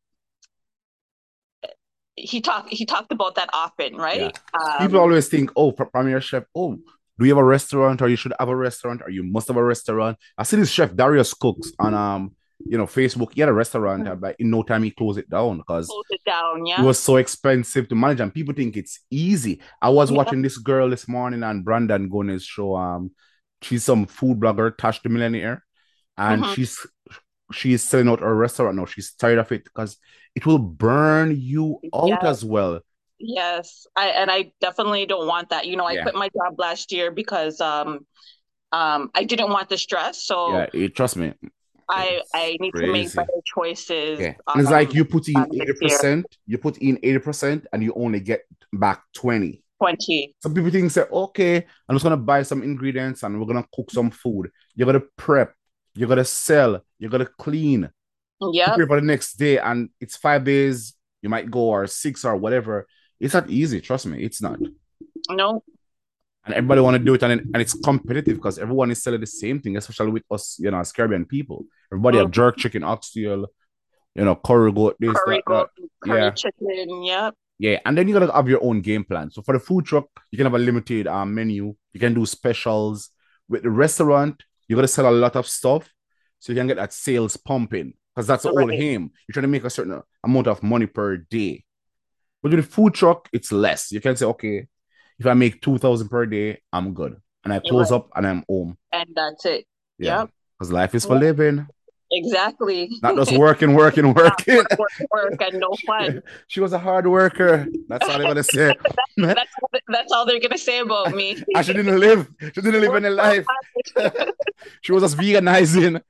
he talked. He talked about that often, right? Yeah. Um, People always think, oh, premier chef, oh. Do you have a restaurant, or you should have a restaurant, or you must have a restaurant? I see this chef Darius Cooks on um, you know, Facebook. He had a restaurant, mm-hmm. but in no time he closed it down because closed it down. Yeah, it was so expensive to manage, and people think it's easy. I was yeah. watching this girl this morning on Brandon Gomez's show. Um, she's some food blogger, Tash the Millionaire, and mm-hmm. she's she's selling out her restaurant now. She's tired of it because it will burn you out yes. as well. Yes, I and I definitely don't want that. You know, I yeah. quit my job last year because um, um, I didn't want the stress. So yeah, it, trust me, I I need crazy. to make better choices. Yeah. Um, it's like you put in eighty percent, you put in eighty percent, and you only get back twenty. Twenty. Some people think say, okay, I'm just gonna buy some ingredients and we're gonna cook some food. You gotta prep, you gotta sell, you gotta clean. Yeah. Prepare for the next day, and it's five days. You might go or six or whatever. It's not easy, trust me. It's not. No. And everybody want to do it, and, and it's competitive because everyone is selling the same thing, especially with us, you know, as Caribbean people. Everybody mm-hmm. have jerk chicken, oxtail, you know, curry goat, this, curry that, goat, that. curry yeah. chicken, yep. Yeah, and then you gotta have your own game plan. So for the food truck, you can have a limited um, menu. You can do specials. With the restaurant, you gotta sell a lot of stuff so you can get that sales pumping. Because that's the whole Right. aim. You're trying to make a certain amount of money per day. But with the food truck, it's less. You can say, okay, if I make two thousand per day, I'm good. And I close Right. up and I'm home. And that's it. Yeah. Yep. Because life is for Yep. living. Exactly. Not just working, working, Not working. work, work, work, and no fun. She was a hard worker. That's all I'm gonna say. That's that's all they're gonna say about me. And she didn't live. She didn't live Work any so life. hard. She was just veganizing.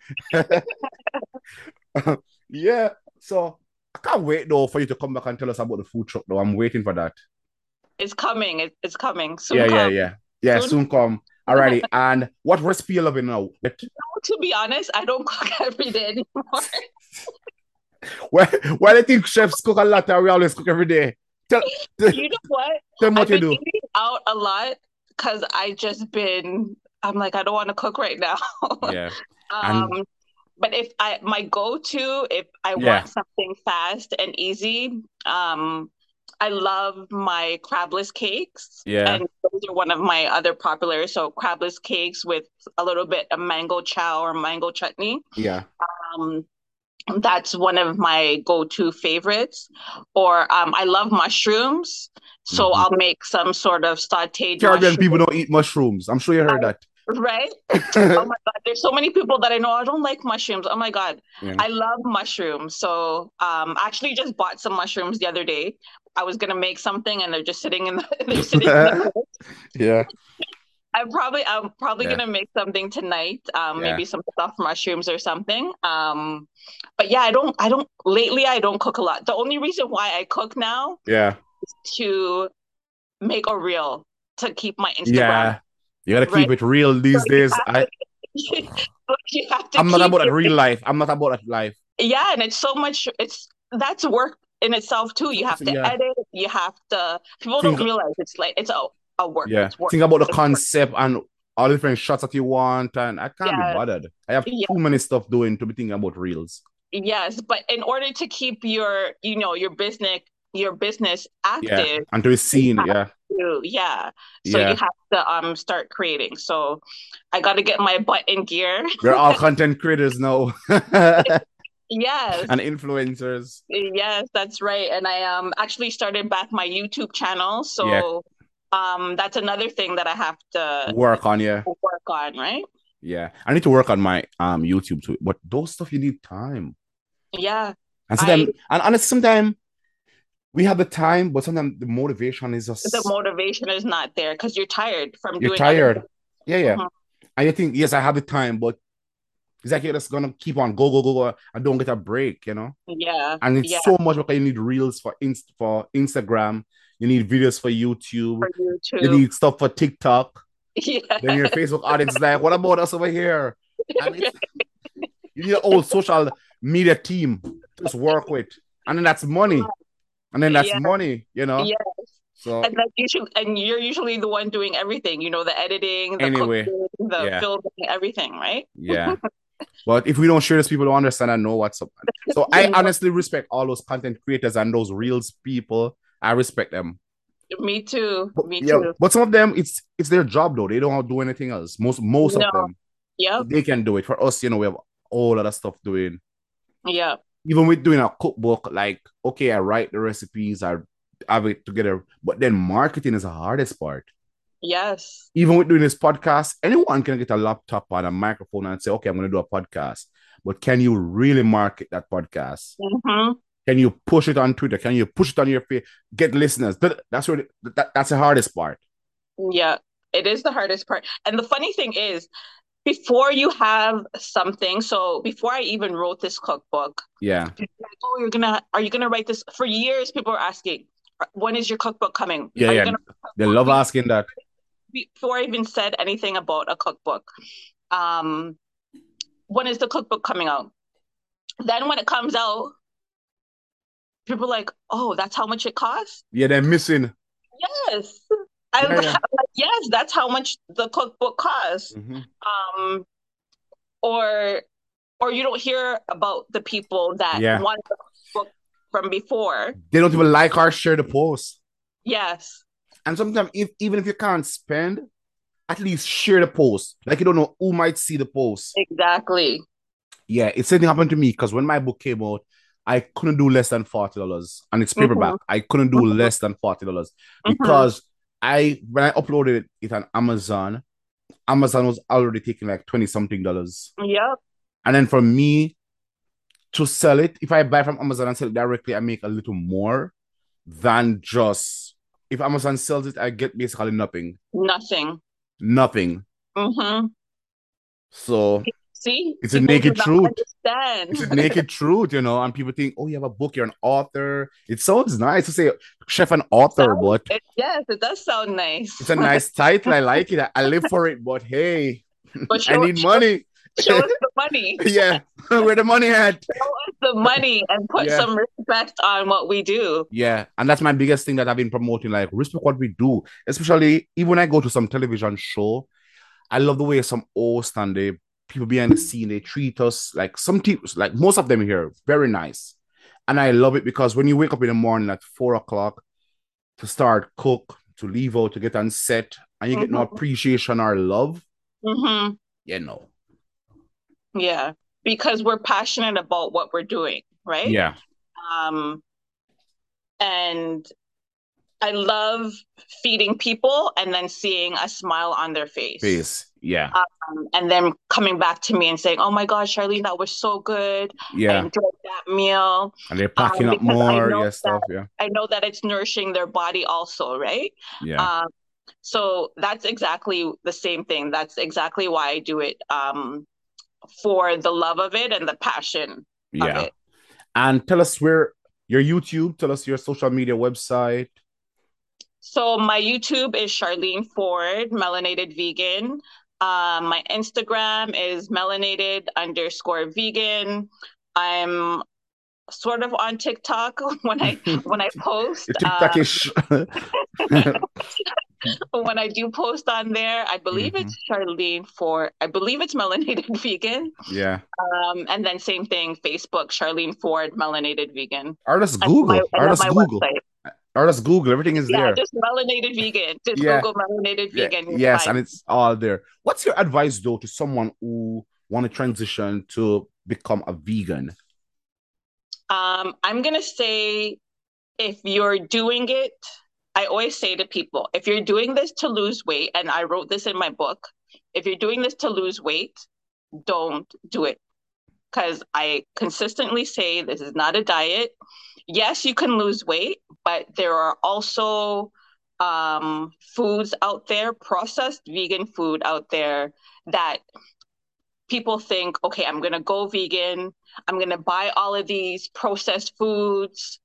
Yeah. So I can't wait though for you to come back and tell us about the food truck though. I'm waiting for that. It's coming. It, it's coming. Yeah, Soon yeah, come. yeah. Yeah, Soon. soon come. Alrighty. And what recipe you loving now? To be honest, I don't cook every day anymore. Why, why do you think chefs cook a lot and we always cook every day? Tell, tell You know what? them what I've you been do. eating out a lot because I just been. I'm like, I don't want to cook right now. Yeah. And Um, but if I my go-to, if I yeah, want something fast and easy, um, I love my crabless cakes, yeah, and those are one of my other popular. So crabless cakes with a little bit of mango chow or mango chutney. yeah. Um, that's one of my go-to favorites. Or um, I love mushrooms, so Mm-hmm. I'll make some sort of sautéed Caribbean mushroom. people don't eat mushrooms. I'm sure you heard that. Right? Oh my God, there's so many people that I know I don't like mushrooms. Oh my God. Yeah. I love mushrooms. So um I actually just bought some mushrooms the other day. I was gonna make something and they're just sitting in the they're sitting in the fridge. Yeah, I'm probably I'm probably yeah, gonna make something tonight. Um yeah, maybe some stuffed mushrooms or something. Um but yeah, I don't I don't lately I don't cook a lot. The only reason why I cook now yeah, is to make a reel to keep my Instagram, yeah. You gotta right? keep it real So these you days. have I you have to I'm not keep about that your real life. I'm not about that life. yeah, and it's so much it's that's work in itself too. You have So, to yeah. edit, you have to people Think don't realize it's like it's a, a work. yeah. It's work. Think about the It's work. concept and all the different shots that you want, and I can't be Yeah, bothered. I have yeah, too many stuff doing to be thinking about reels. yes. But in order to keep your, you know, your business your business Yeah. active, And to be you seen. have Yeah. to, yeah. So you Yeah. have to um start creating. So I gotta get my butt in gear. We're all content creators now. Yes. And influencers. Yes, that's right. And I um actually started back my YouTube channel. Yeah. So um that's another thing that I have to Work on yeah. work on, right? Yeah. I need to work on my um YouTube too. But those stuff you need time. Yeah. And I sometimes and honestly, sometimes we have the time, but sometimes the motivation is the just motivation is not there because you're tired from you're doing other tired. things. Yeah, yeah. Mhm. And you think, yes, I have the time, but it's like you're just gonna keep on go, go, go, go, and don't get a break, you know? Yeah. And it's Yeah. so much because you need reels for inst for Instagram, you need videos for YouTube, For you YouTube. need stuff for TikTok. Then Yeah. your Facebook audience is like, what about us over here? And it's you need a whole social media team to just work with. And then that's money. And then that's Yeah. money, you know? Yeah. So And that's usually and you're usually the one doing everything, you know, the editing, the anyway, cooking, the yeah, filming, everything, right? yeah. But if we don't share this, people don't understand and know what's up. So I honestly respect all those content creators and those reels people. I respect them. Me too. But Me yeah, too. but some of them, it's it's their job though. They don't do anything else. Most most of No. them, so Yep. they can do it. For us, you know, we have all other stuff doing. Yep. Even with doing a cookbook, like okay, I write the recipes, I have it together, but then marketing is the hardest part. Yes. Even with doing this podcast, anyone can get a laptop and a microphone and say, okay, I'm going to do a podcast. But can you really market that podcast? Mm-hmm. Can you push it on Twitter? Can you push it on your face? Get listeners. That, that's what that, that's the hardest part. Yeah. It is the hardest part. And the funny thing is, before you have something, so before I even wrote this cookbook, Yeah. like, oh, you're gonna, are you gonna write this? For years, people were asking, when is your cookbook coming? Yeah, Are you yeah. gonna They love asking that. before I even said anything about a cookbook? Um, when is the cookbook coming out? Then when it comes out, people are like, oh, that's how much it costs? Yeah, they're missing. Yes. I'm, Yeah, I'm yeah. like, yes, that's how much the cookbook costs. Mm-hmm. Um, or or you don't hear about the people that Yeah. want the cookbook from before. They don't even like or share the post. Yes. And sometimes, if even if you can't spend, at least share the post. Like you don't know who might see the post. Exactly. Yeah, it's something happened to me because when my book came out, I couldn't do less than forty dollars, and it's paperback. Mm-hmm. I couldn't do less than forty dollars Mm-hmm. because I when I uploaded it on Amazon, Amazon was already taking like twenty something dollars. Yep. And then for me to sell it, if I buy from Amazon and sell it directly, I make a little more than just if Amazon sells it, I get basically nothing. Nothing. Nothing. Mm-hmm. So See, it's a people do naked not truth. It's a understand. naked truth, you know, and people think, oh, you have a book, you're an author. It sounds nice to say chef and author, Sounds, but it, yes, it does sound nice. it's a nice title. I like it. I live for it, but hey, But I show, need show, money. show us the money. Yeah, where the money at? Show us the money and put Yeah. some respect on what we do. Yeah, and that's my biggest thing that I've been promoting. Like, respect what we do, especially even when I go to some television show. I love the way some hosts and the people behind the scene they treat us like some people, like most of them here, very nice, and I love it because when you wake up in the morning at four o'clock to start cook, to leave out, to get on set, and you get no Mm-hmm. appreciation or love, Mm-hmm. you know. Yeah, because we're passionate about what we're doing, right? Yeah. Um, and I love feeding people and then seeing a smile on their face. Face. Yeah. Um, and then coming back to me and saying, "Oh my God, Charlene, that was so good. I Yeah. enjoyed that meal." And they're packing Um, up because I more, know yeah, that stuff. Yeah. I know that it's nourishing their body also, right? Yeah. Um, so that's exactly the same thing. That's exactly why I do it, um, for the love of it and the passion of Yeah. it. And tell us where your YouTube, tell us your social media website. So my YouTube is Charlene Ford, melanated vegan. Um, my Instagram is melanated underscore vegan. I'm sort of on TikTok when I when I post. Uh, TikTokish. when I do post on there, I believe Mm-hmm. it's Charlene Ford. I believe it's melanated vegan. Yeah. Um, and then same thing, Facebook, Charlene Ford, melanated vegan. Or just And my Google. and Or then just my Google. website. Or just Google. Everything is Yeah, there. just melanated vegan. Just Yeah. Google melanated Yeah. vegan. You'll Yes, find and it's all there. What's your advice though to someone who want to transition to become a vegan? Um, I'm gonna say if you're doing it, I always say to people, if you're doing this to lose weight, and I wrote this in my book, if you're doing this to lose weight, don't do it. Because I consistently say this is not a diet. Yes, you can lose weight, but there are also um, foods out there, processed vegan food out there that people think, okay, I'm going to go vegan. I'm going to buy all of these processed foods.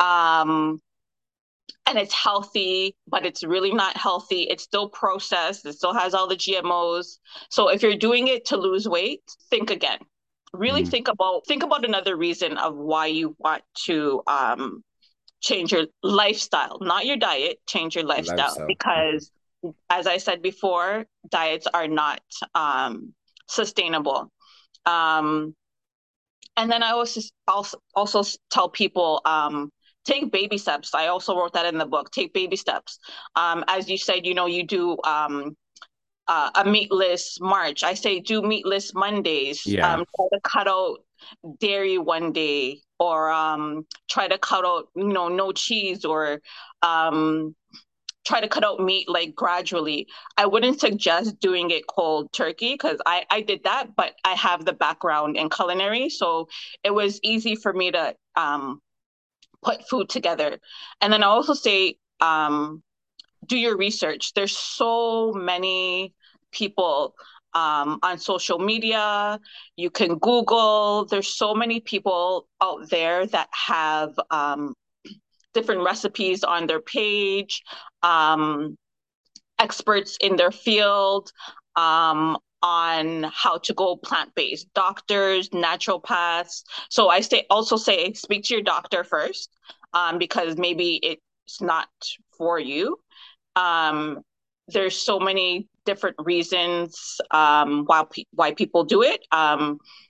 Um, and it's healthy, but it's really not healthy. It's still processed. It still has all the G M Os. So if you're doing it to lose weight, think again. Really Mm. think about think about another reason of why you want to um, change your lifestyle, not your diet. Change your lifestyle Lifestyle. because, as I said before, diets are not um, sustainable. Um, and then I also also also tell people um, take baby steps. I also wrote that in the book. Take baby steps. Um, as you said, you know, you do um, uh, a meatless March. I say do meatless Mondays. Yeah. Um, try to cut out dairy one day, or um, try to cut out, you know, no cheese, or um, try to cut out meat like gradually. I wouldn't suggest doing it cold turkey because I, I did that, but I have the background in culinary. So it was easy for me to um, put food together. And then I also say, um, do your research. There's so many people um, on social media. You can Google. There's so many people out there that have um, different recipes on their page, um, experts in their field, um, on how to go plant-based, doctors, naturopaths. So I say also say speak to your doctor first, um, because maybe it's not for you. Um, there's so many different reasons um, why pe- why people do it. Um,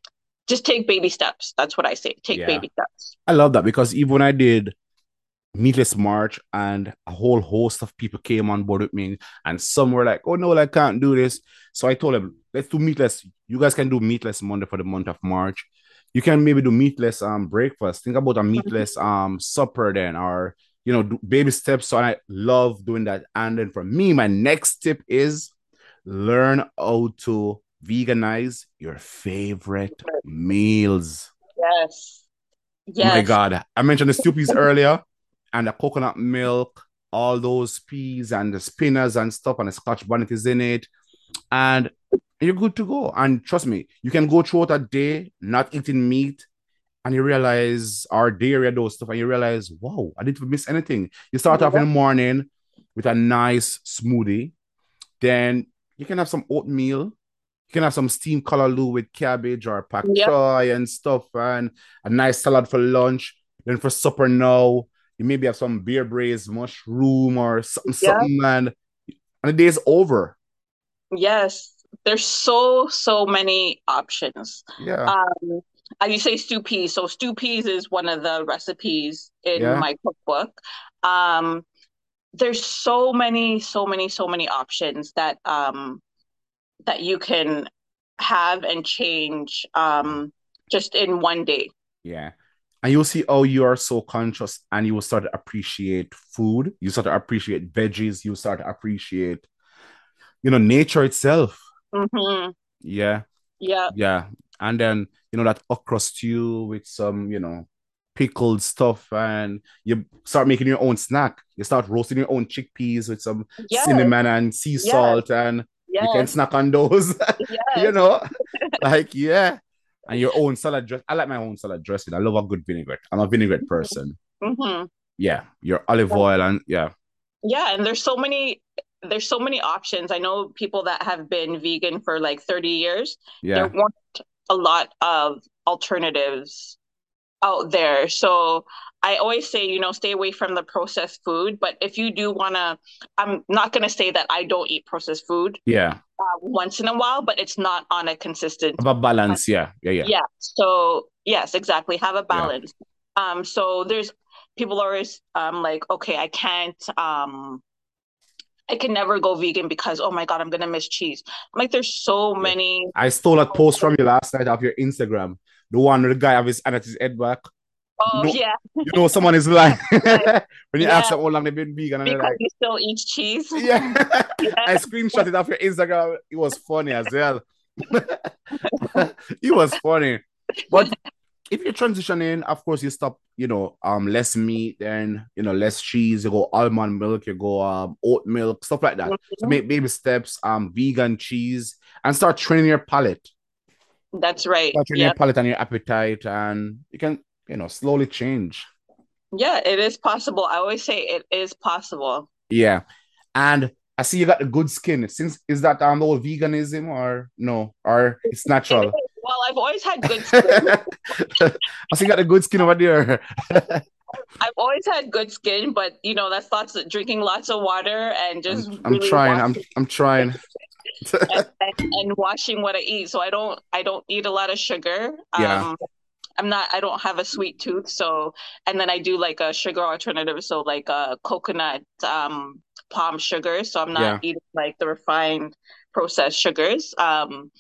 just take baby steps. That's what I say. Take Yeah. baby steps. I love that because even when I did Meatless March and a whole host of people came on board with me, and some were like, oh no, I can't do this. So I told them, let's do meatless. You guys can do meatless Monday for the month of March. You can maybe do meatless um breakfast. Think about a meatless um supper then, or you know, do baby steps. So I love doing that. And then for me, my next tip is learn how to veganize your favorite meals. Yes. My Yes. God, I mentioned the stew peas earlier, and the coconut milk, all those peas and the spinners and stuff, and the scotch bonnet is in it, and you're good to go. And trust me, you can go throughout a day not eating meat, and you realize, or dairy, those stuff, and you realize, wow, I didn't miss anything. You start off in the morning with a nice smoothie, then you can have some oatmeal. You can have some steamed callaloo with cabbage or pak Yep. choy and stuff, and a nice salad for lunch. Then for supper now, you maybe have some beer braised mushroom or something, Yeah. something, and, and the day's over. Yes. There's so, so many options. Yeah. Um, as you say, stew peas. So stew peas is one of the recipes in Yeah. my cookbook. Um, there's so many, so many, so many options that um that you can have and change um just in one day. Yeah. And you'll see how you are so conscious and you will start to appreciate food. You start to appreciate veggies. You start to appreciate, you know, nature itself. Mm-hmm. Yeah. Yeah. Yeah. And then, you know, that okra stew with some, you know, pickled stuff, and you start making your own snack. You start roasting your own chickpeas with some Yes. cinnamon and sea Yes. salt, and you can Yes. snack on those. You Yes. know, like, yeah. And your own salad dress. I like my own salad dressing. I love a good vinaigrette. I'm a vinaigrette person. Mm-hmm. Yeah. Your olive oil and yeah. Yeah, and there's so many there's so many options. I know people that have been vegan for like thirty years. There Yeah. weren't a lot of alternatives out there. So I always say, you know, stay away from the processed food. But if you do want to, I'm not going to say that I don't eat processed food Yeah. uh, once in a while, but it's not on a consistent. Have a balance. Yeah. Yeah. Yeah. Yeah. So yes, exactly. Have a Yeah. balance. Um, so there's people are always um like, okay, I can't um I can never go vegan because oh my God, I'm gonna miss cheese. I'm like, there's so Yeah. many. I stole a post from you last night off your Instagram. The one where the guy have his hand at his head back. You Oh know, yeah, you know someone is lying when you ask yeah, them how long they've been vegan, and they're because like, he still eats cheese. yeah. Yeah. I screenshot it off your Instagram. It was funny as well. It was funny. But if you're transitioning, of course, you stop, you know, um, less meat, then you know, less cheese, you go almond milk, you go um oat milk, stuff like that. So Mhm. make baby steps, um, vegan cheese, and start training your palate. That's right. Start training your Yeah. palate and your appetite, and you can, you know, slowly change. Yeah, it is possible. I always say it is possible. Yeah. And I see you got the good skin. Since is that um the whole veganism or no? Or it's It natural? is. Well, I've always had good skin. I see you got the good skin over there. I've always had good skin, but you know, that's lots of drinking lots of water and I'm just I'm really trying. I'm washing I'm trying. and, and, and washing what I eat. So I don't I don't eat a lot of sugar. Yeah. Um, I'm not I don't have a sweet tooth, so and then I do like a sugar alternative, so like a coconut um palm sugar. So I'm not Yeah. eating like the refined processed sugars. Um,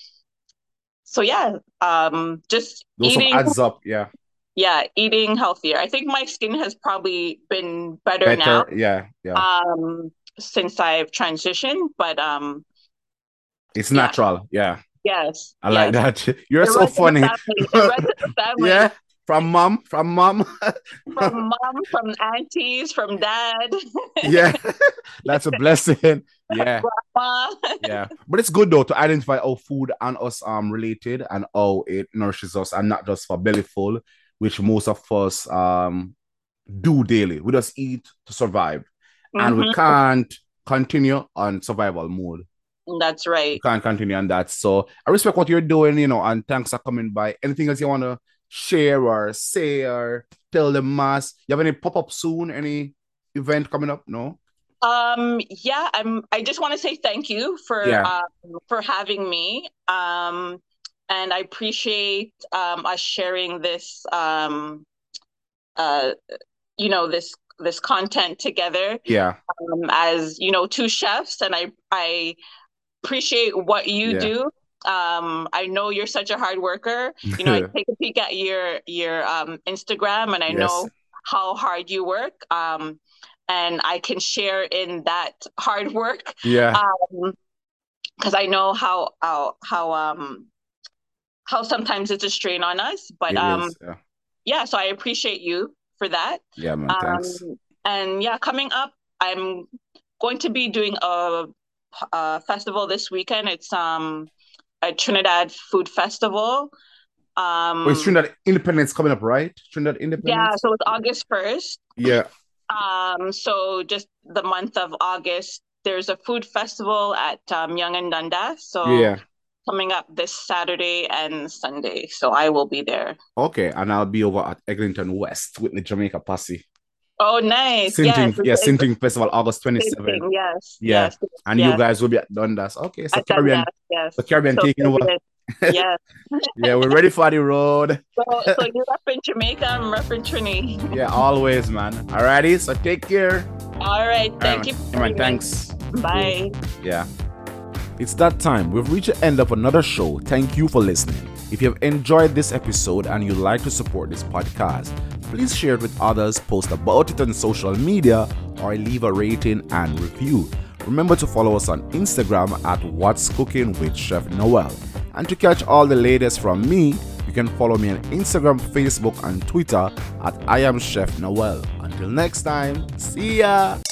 so yeah, um, just Those some eating, adds up. Yeah. yeah, eating healthier. I think my skin has probably been better now, Better. Yeah. Yeah. um, since I've transitioned, but um, It's yeah, natural. Yeah. yes, I like yes. that. You're It so runs in the funny. family. It runs in the family. Yeah. From mom. From mom. From mom, from aunties, from dad, Yeah. That's a blessing. Yeah. grandma. Yeah, but it's good though to identify how food and us um related and how it nourishes us, and not just for belly full, which most of us um do daily. We just eat to survive, and we Hmm. can't continue on survival mode. That's We right. can't continue on that. So I respect what you're doing, you know, and thanks for coming by. Anything else you want to share or say or tell the mass? You have any pop up soon? Any event coming up? No. Um, yeah, I'm I just want to say thank you for Yeah. um for having me. Um, and I appreciate um, us sharing this, um, uh, you know, this this content together. Yeah. Um, as you know, two chefs, and I I appreciate what you Yeah. do. Um, I know you're such a hard worker. You know, I take a peek at your your um, Instagram, and I Yes. know how hard you work. Um, and I can share in that hard work. Yeah. Um, because I know how how how um how sometimes it's a strain on us. But It um, is, yeah. yeah, so I appreciate you for that. Yeah, man. Um, Thanks. and yeah, coming up, I'm going to be doing a, a festival this weekend. It's um a Trinidad Food Festival. Um, Oh, it's Trinidad Independence coming up, right? Trinidad Independence? Yeah, so it's August first. Yeah. Um, so just the month of August, there's a food festival at um, Yonge and Dundas. So Yeah. coming up this Saturday and Sunday. So I will be there. Okay, and I'll be over at Eglinton West with the Jamaica Posse. Oh, nice. Sinting, yes. yeah, Sinting Festival, August twenty-seventh. Yes. Yeah. Yes. And yes. you guys will be at Dundas. Okay, so At Caribbean, Dundas, yes. the Caribbean so taking over. Yes. Yeah, we're ready for the road. So, so you're repping Jamaica, I'm repping Trini. Yeah, always, man. Alrighty, so take care. All right, thank All right, you. man. Thanks. Bye. Yeah. It's that time. We've reached the end of another show. Thank you for listening. If you have enjoyed this episode and you'd like to support this podcast, please share it with others, post about it on social media, or leave a rating and review. Remember to follow us on Instagram at What's Cooking with Chef Noel. And to catch all the latest from me, you can follow me on Instagram, Facebook, and Twitter at I am Chef Noel. Until next time, see ya!